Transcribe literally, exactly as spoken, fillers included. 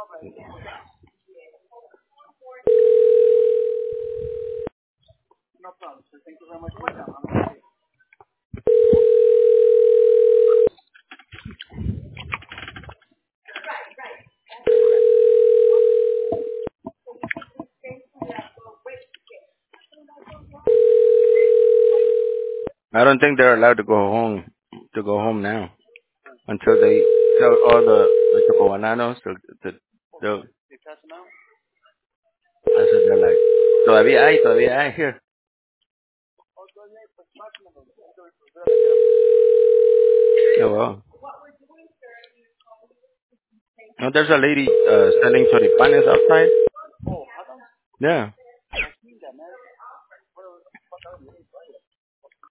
I don't think they're allowed to go home to go home now until they sell all the the choco bananos. The, the, the, I said they're like todavía hay, todavía hay here. Oh well. No, there's a lady uh, selling choripanes outside. Yeah.